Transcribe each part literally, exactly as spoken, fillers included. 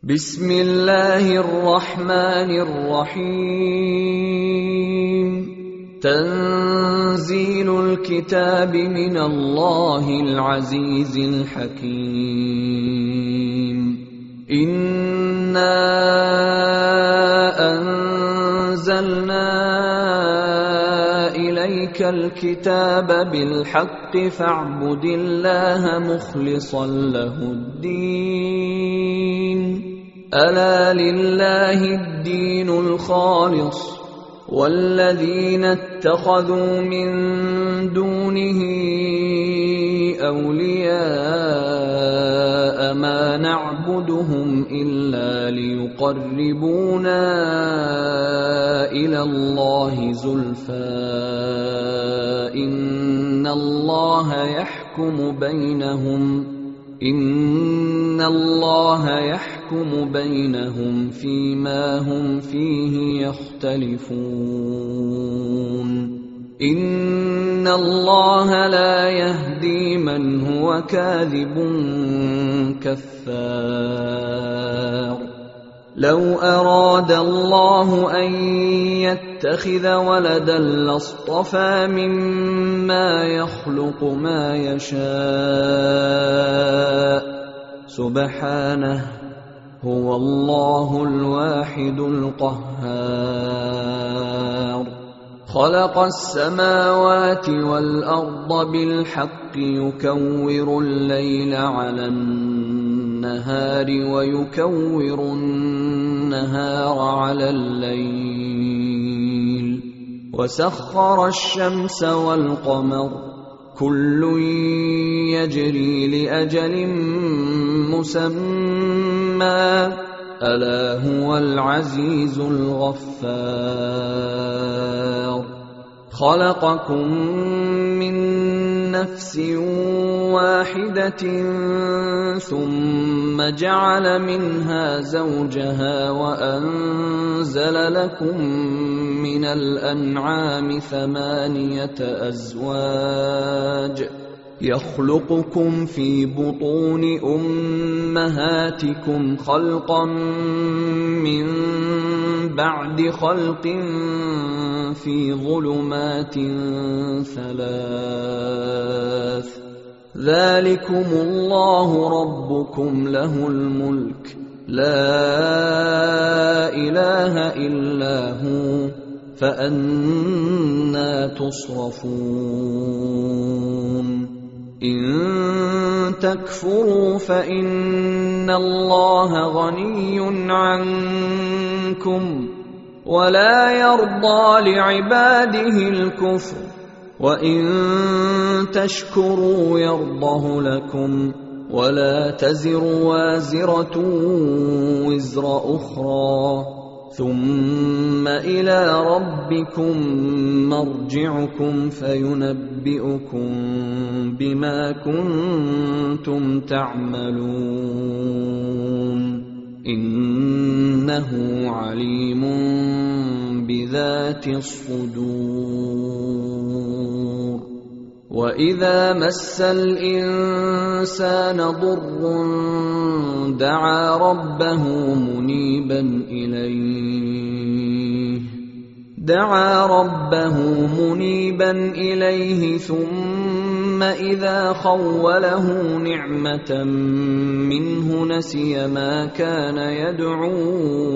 بسم الله الرحمن الرحيم تنزيل الكتاب من الله العزيز الحكيم إنا أنزلنا إليك الكتاب بالحق فاعبد الله مخلصا له الدين ألا لله الدين الخالص والذين اتخذوا من دونه أولياء ما نعبدهم إلا ليقربونا إلى الله زلفى إن الله يحكم بينهم إن الله يحكم بينهم فيما هم فيه يختلفون إن الله لا يهدي من هو كاذب كفار لو أراد الله أن يتخذ ولدا لاصطفى مما يخلق ما يشاء سبحانه هو الله الواحد القهار خلق السماوات والأرض بالحق يكور الليل على النهار ويكور النهار على الليل وسخر الشمس والقمر كل يجري لأجل مسمى ألا هو العزيز الغفار خلقكم من نفس واحدة ثم جعل منها زوجها وأنزل لكم من الأنعام ثمانية أزواج يخلقكم في بطون أمهاتكم خلقا من بعد خلق في ظلمات ثلاث ذلكم الله ربكم له الملك لا إله إلا هو فأنى تصرفون إن تكفروا فإن الله غني عنكم ولا يرضى لعباده الكفر وإن تشكروا يرضه لكم ولا تزر وازرة وزر أخرى ثم إلى ربكم مرجعكم فينبئكم بما كنتم تعملون إنه عليم بذات الصدور وإذا مس الإنسان ضر دعا ربه منيبا إليه دعا ربه منيبا إليه ثم إذا خوله نعمة منه نسي ما كان يدعو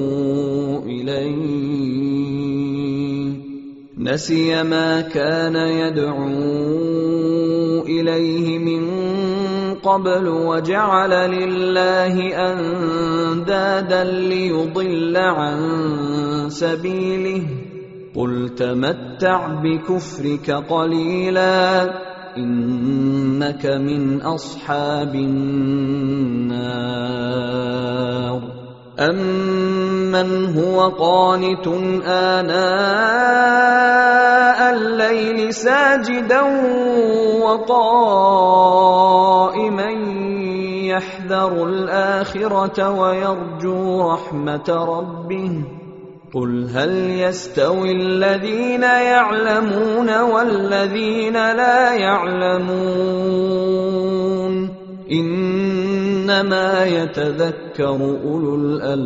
إليه نسي ما كان يدعو إليه من قبل وجعل لله أندادا ليضل عن سبيله قل تمتع بكفرك قليلا إنك من أصحاب النار أمن هو قانت آناء الليل ساجدا وقائما يحذر الآخرة ويرجو رحمة ربه قل هل يستوي الذين يعلمون والذين لا يعلمون إن إنما يتذكر أولو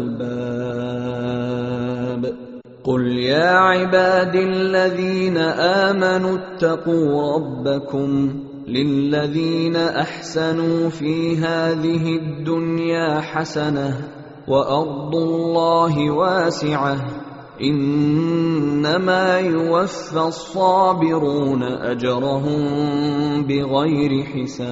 الألباب. قل يا عبادي الذين آمنوا اتقوا ربكم للذين أحسنوا في هذه الدنيا حسنة وأرض الله واسعة إنما يوفى الصابرون أجرهم بغير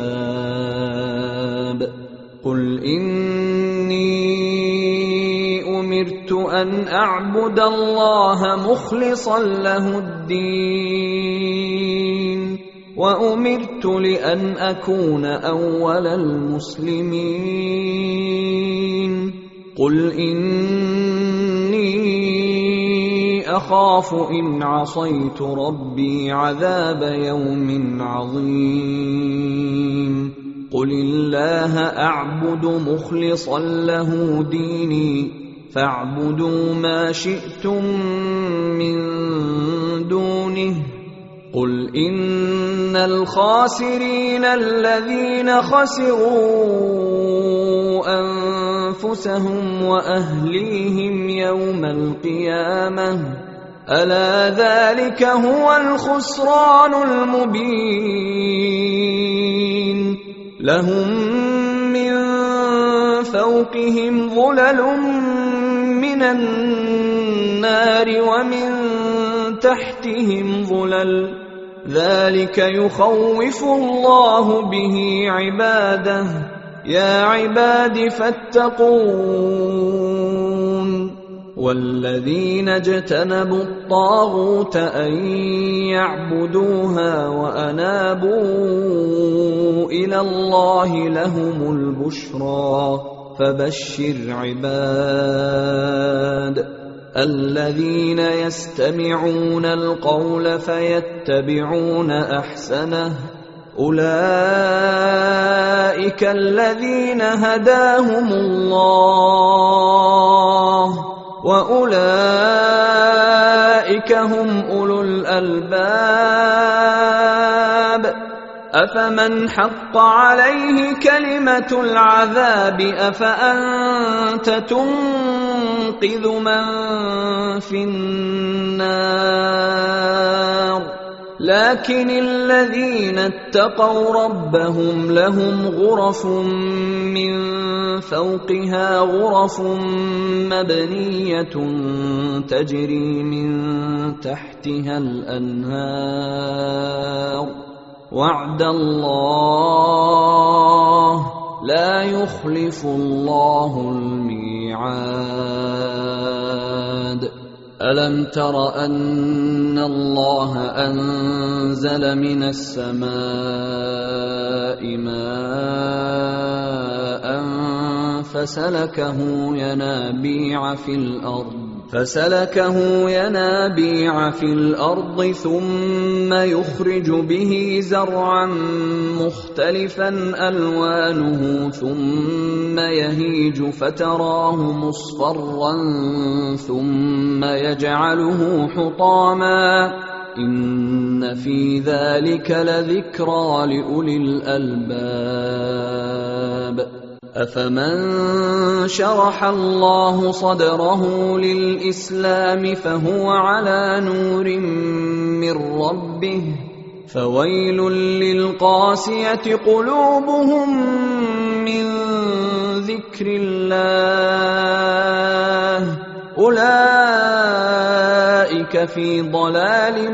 حساب. قل إني أمرت أن أعبد الله مخلصا له الدين وأمرت لأن أكون أول المسلمين. قل إني أخاف إن عصيت ربي عذاب يوم عظيم. قل الله أعبد مخلصا له ديني فاعبدوا ما شئتم من دونه. قل إن الخاسرين الذين خسروا أنفسهم وأهليهم يوم القيامة ألا ذلك هو الخسران المبين. لهم من فوقهم ظلل من النار ومن تحتهم ظلل ذلك يخوف الله به عباده يا عباد فاتقون. والذين اجتنبوا الطاغوت أن يعبدوها وأنابوا إلى الله لهم البشرى فبشر عباد الذين يستمعون القول فيتبعون أحسنه أولئك الذين هداهم الله وأولئك هم أولو الألباب. أفمن حق عليه كلمة العذاب أفأنت تنقذ من في النار. لكن الذين اتقوا ربهم لهم غرف من فوقها غرف مبنية تجري من تحتها الأنهار وعد الله لا يخلف الله الميعاد. ألم تر أن الله أنزل من السماء ماء فسلكه ينابيع في الأرض فسلكه ينابيع في الأرض ثم يخرج به زرعا مختلفا ألوانه ثم يهيج فتراه مصفرا ثم يجعله حطاما إن في ذلك لذكرى لأولي الألباب. أفمن شرح الله صدره للإسلام فهو على نور من ربه فويل للقاسية قلوبهم من ذكر الله أولئك في ضلال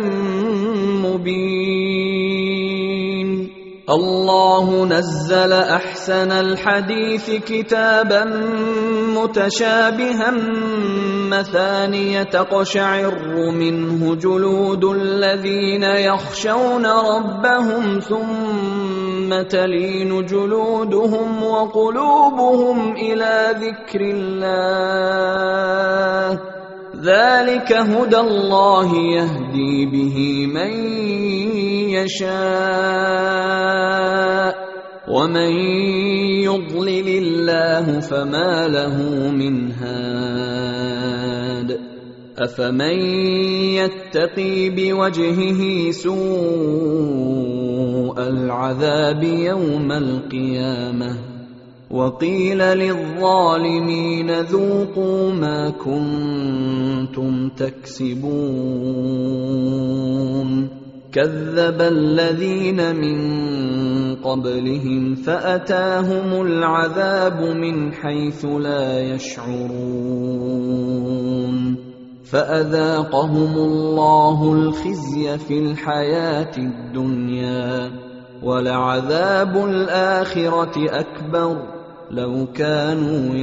مبين. الله نزل أحسن الحديث كتابا متشابها مثانية تقشعر منه جلود الذين يخشون ربهم ثم تلين جلودهم وقلوبهم إلى ذكر الله ذلك هدى الله يهدي به من يشاء ومن يضلل الله فما له من هاد. أفمن يتقي بوجهه سوء العذاب يوم القيامة وقيل للظالمين ذوقوا ما كنتم تكسبون كذب الذين من قبلهم فأتاهم العذاب من حيث لا يشعرون فأذاقهم الله الخزي في الحياة الدنيا ولعذاب الآخرة أكبر لو كانوا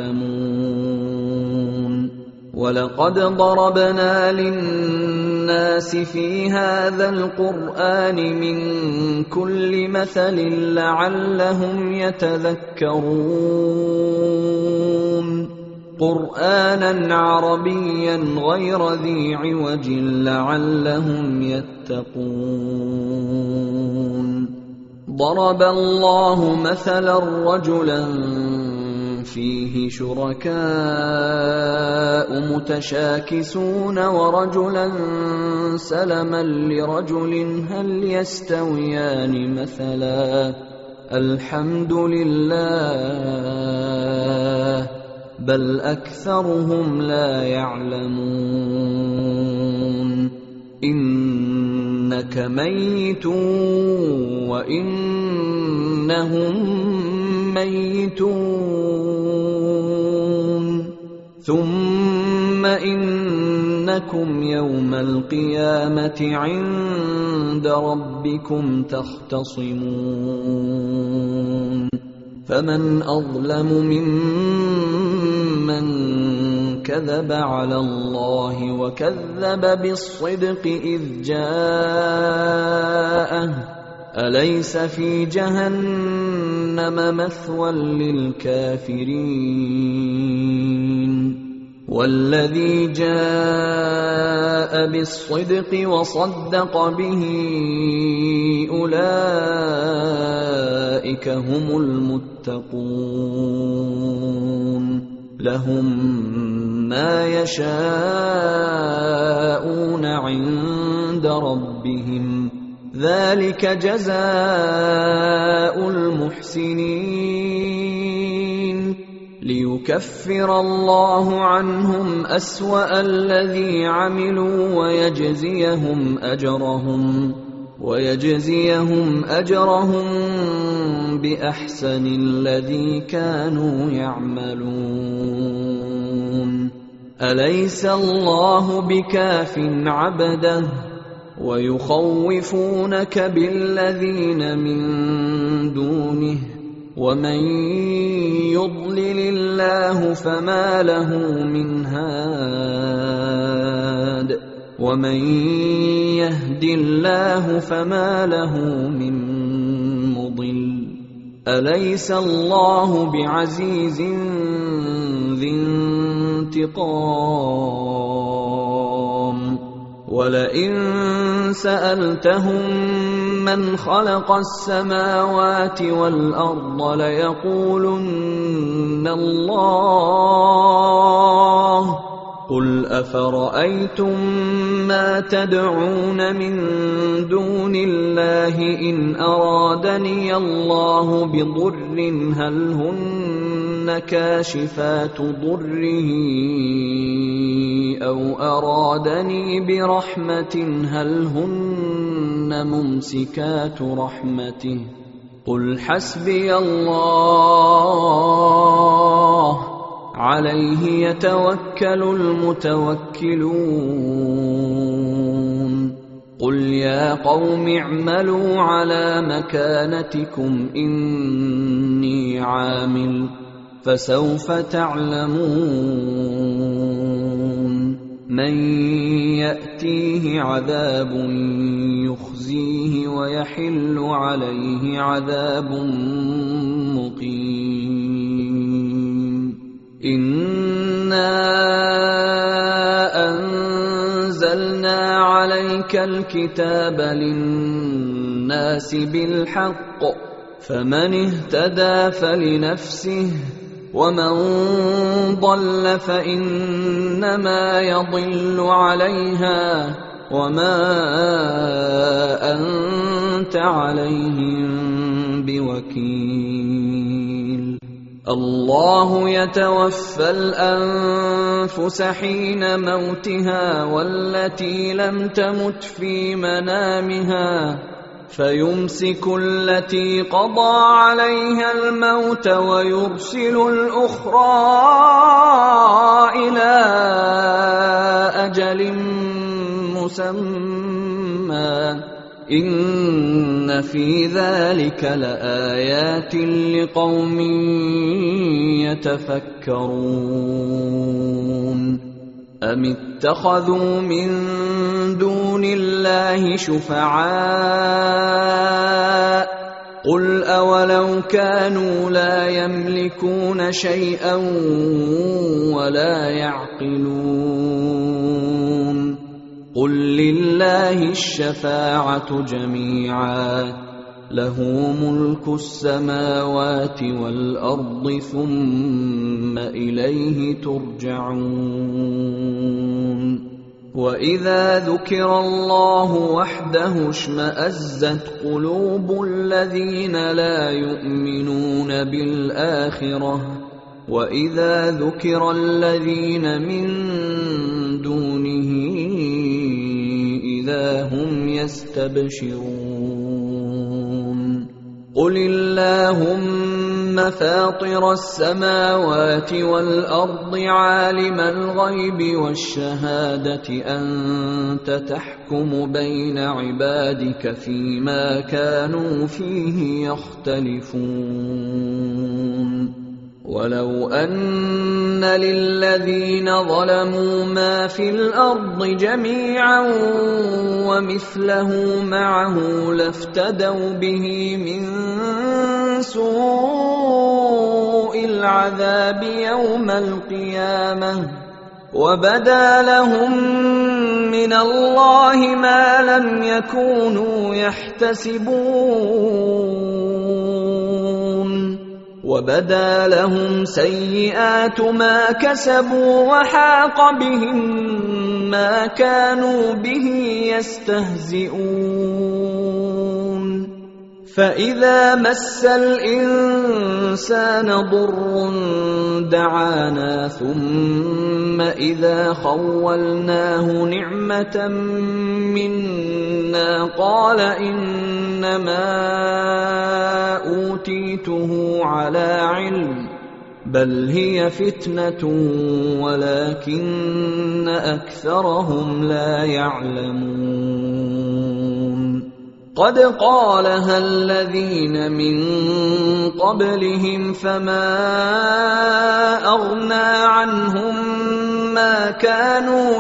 يعلمون ولقد ضربنا للناس في هذا القرآن من كل مثل لعلهم يتذكرون قرآنا عربيا غير ذي عوج لعلهم يتقون ضرب الله مثلا رجلا فيه شركاء متشاكسون ورجلا سلما لرجل هل يستويان مثلا الحمد لله بل أكثرهم لا يعلمون إنك ميت وإنهم ميتون ثم إنكم يوم القيامة عند ربكم تختصمون فمن أظلم ممن كذب على الله وكذب بالصدق إذ جاءه أليس في جهنم مثوى للكافرين والذي جاء بالصدق وصدق به أولئك هم المتقون لهم ما يشاءون عند ربهم ذلك جزاء المحسنين ليكفر الله عنهم أسوأ الذي عملوا ويجزيهم أجرهم ويجزيهم أجرهم بأحسن الذي كانوا يعملون أليس الله بكاف عبده ويخوفونك بالذين من دونه ومن يضلل الله فما له من هاد ومن يهد الله فما له من مضل أليس الله بعزيز ذي انتقام ولئن سألتهم من خلق السماوات والأرض ليقولن الله قل أفرأيتم ما تدعون من دون الله إن أرادني الله بضر هل هن كاشفات ضره أو أرادني برحمة هل هن ممسكات رحمته قل حسبي الله عليه يتوكل المتوكلون قل يا قوم اعملوا على مكانتكم إني عامل فسوف تعلمون من يأتيه عذاب يخزيه ويحل عليه عذاب مقيم إنا أنزلنا عليك الكتاب للناس بالحق فمن اهتدى فلنفسه ومن ضل فإنما يضل عليها وما أنت عليهم بوكيل الله يتوفى الأنفس حين موتها والتي لم تمت في منامها فيمسك التي قضى عليها الموت ويرسل الأخرى إلى أجل مسمى إن في ذلك لآيات لقوم يتفكرون أم اتخذوا من دون الله شفعاء قل أولو كانوا لا يملكون شيئا ولا يعقلون قل لله الشفاعة جميعا له ملك السماوات والأرض ثم إليه ترجعون وإذا ذكر الله وحده اشمأزت قلوب الذين لا يؤمنون بالآخرة وإذا ذكر الذين من دونه إذا هم يستبشرون قل اللهم فاطر السماوات والأرض عالم الغيب والشهادة أنت تحكم بين عبادك فيما كانوا فيه يختلفون ولو أن للذين ظلموا ما في الأرض جميعا ومثله معه لافتدوا به من سوء العذاب يوم القيامة وبدا لهم من الله ما لم يكونوا يحتسبون وبدا لهم سيئات ما كسبوا وحاق بهم ما كانوا به يستهزئون فإذا مس الإنسان ضر دعانا ثم إذا خولناه نعمة منا قال إنما أوتيته على علم بل هي فتنة ولكن أكثرهم لا يعلمون قد قالها الذين من قبلهم فما أغنى عنهم ما كانوا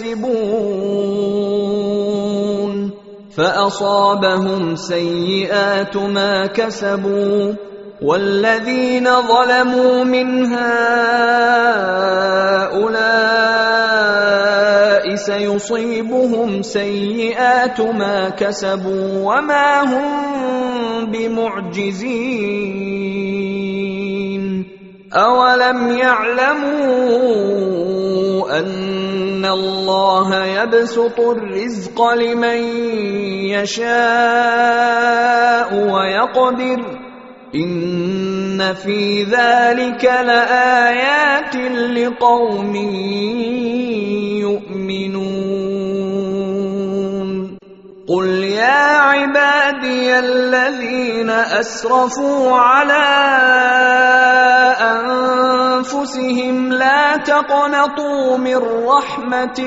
يكسبون فأصابهم سيئات ما كسبوا والذين ظلموا من هؤلاء سيصيبهم سيئات ما كسبوا وما هم بمعجزين أولم يعلموا أن الله يبسط الرزق لمن يشاء ويقدر إن في ذلك لآيات لقوم يؤمنون قل يا عبادي الذين أسرفوا على أنفسهم لا تقنطوا من رحمة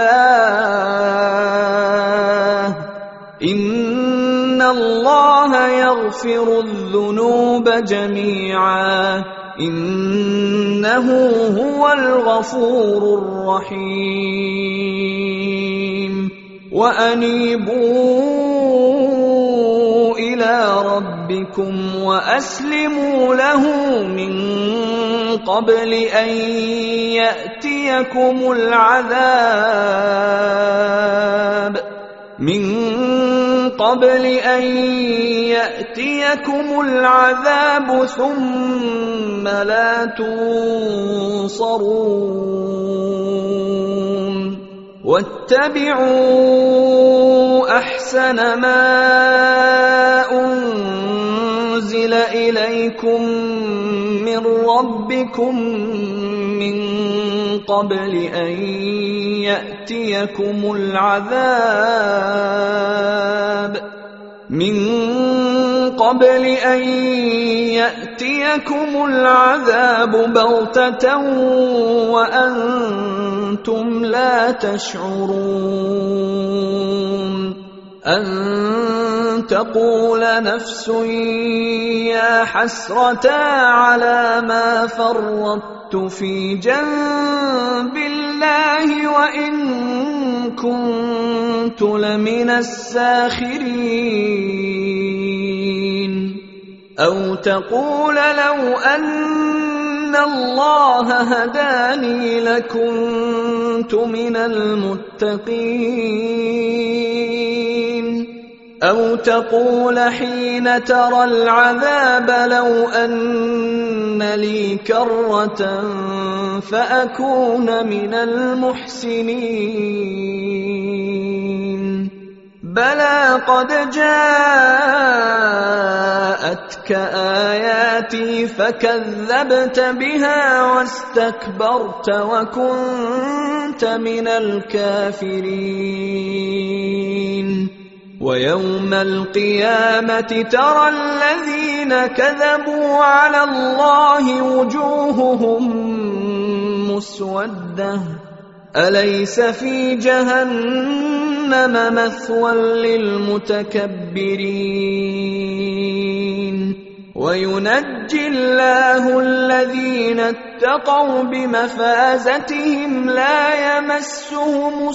الله إن الله يغفر الذنوب جميعا إنه هو الغفور الرحيم وأنيبوا إلى ربكم وأسلموا له من قبل أن يأتيكم العذاب من قبل أن يأتيكم العذاب ثم لا تنصرون واتبعوا أحسن ما أنزل إليكم من من ربكم من قبل أن يأتيكم العذاب من قبل أن يأتيكم العذاب بغتة وأنتم لا تشعرون أن تقول نفس يا حسرة على ما فرطت في جنب الله وإن كنت لمن الساخرين أو تقول لو أن الله هداني لكنت من المتقين أو تقول حين ترى العذاب لو أن لي كرة فأكون من المحسنين بلى قد جاءتك آياتي فكذبت بها واستكبرت وكنت من الكافرين ويوم القيامة ترى الذين كذبوا على الله وجوههم مسودة أليس في جهنم مثوى للمتكبرين وينجي الله الذين اتقوا بمفازتهم لا يمسهم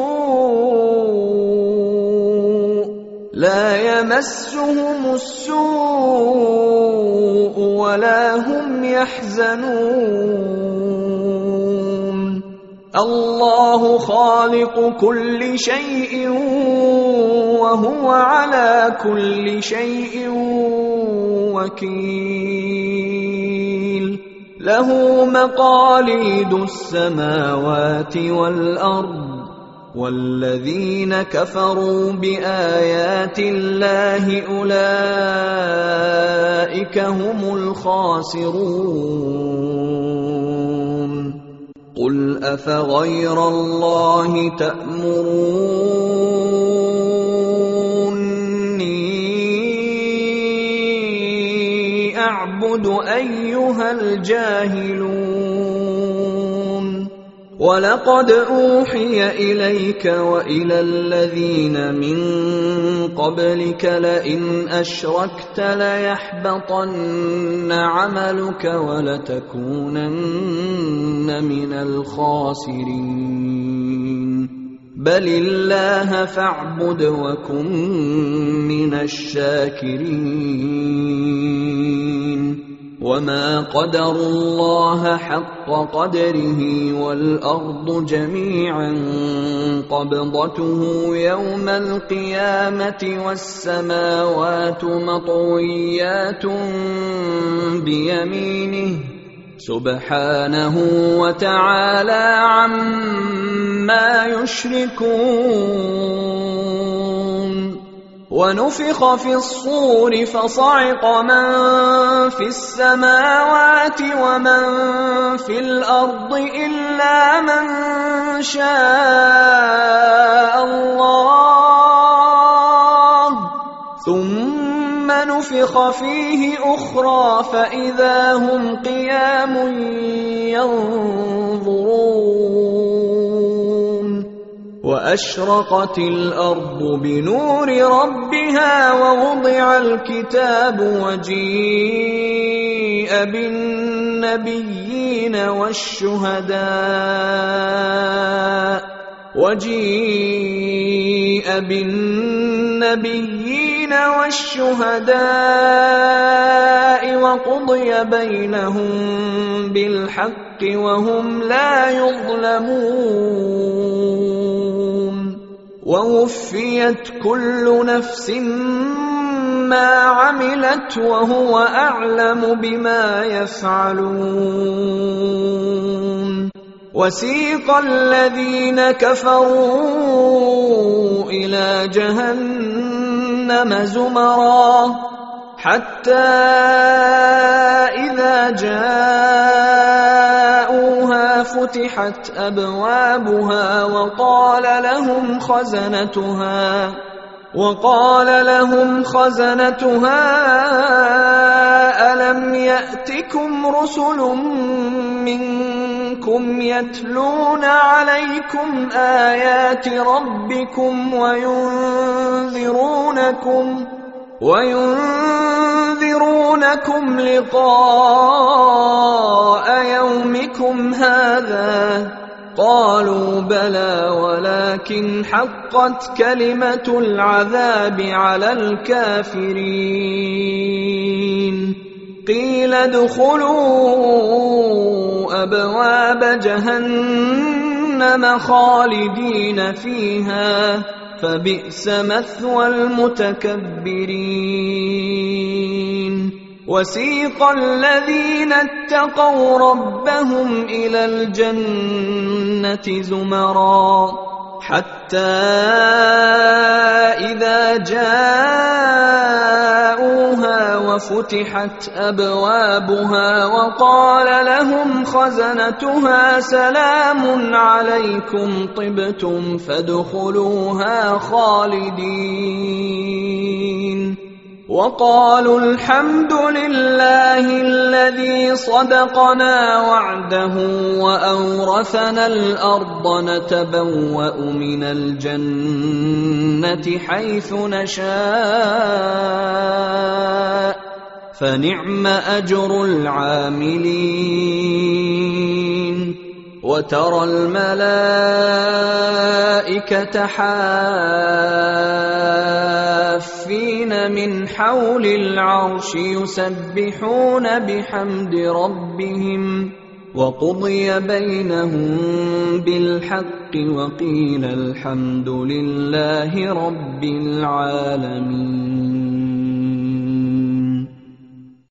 السوء لا يمسهم السوء ولا هم يحزنون الله خالق كل شيء وهو على كل شيء وكيل له مقاليد السماوات والأرض والذين كفروا بآيات الله أولئك هم الخاسرون قل أفغير الله تأمروني أعبد أيها الجاهلون ولقد أوحي إليك وإلى الذين من قبلك لئن أشركت ليحبطن عملك ولتكونن من الخاسرين بل الله فاعبد وكن من الشاكرين وما قدروا الله حق قدره والأرض جميعا قبضته يوم القيامة والسماوات مطويات بيمينه سبحانه وتعالى عما يشركون ونفخ في الصور فصعق من في السماوات ومن في الأرض إلا من شاء الله ثم نفخ فيه أخرى فإذا هم قيام ينظرون وأشرقت الأرض بنور ربها ووضع الكتاب وجيء بالنبيين والشهداء وجيء بالنبيين والشهداء وقضي بينهم بالحق وهم لا يظلمون ووفيت كل نفس ما عملت وهو أعلم بما يفعلون وسيق الذين كفروا إلى جهنم زمرا حتى إذا جاءوها فتحت أبوابها وقال لهم خزنتها وقال لهم خزنتها ألم يأتكم رسل منكم يتلون عليكم آيات ربكم وينذرونكم وينذرونكم لقاء يومكم هذا؟ قالوا بلى ولكن حقت كلمة العذاب على الكافرين. قيل ادخلوا أبواب جهنم خالدين فيها فبئس مثوى المتكبرين. وسيق الذين اتقوا ربهم إلى الجنة زمرا حتى إذا جاءوها وفتحت أبوابها وقال لهم خزنتها سلام عليكم طبتم فادخلوها خالدين. وقالوا الحمد لله الذي صدقنا وعده وأورثنا الأرض نتبوأ من الجنة حيث نشاء فنعم أجر العاملين. وترى الملائكة حافين من حول العرش يسبحون بحمد ربهم وقضي بينهم بالحق وقيل الحمد لله رب العالمين.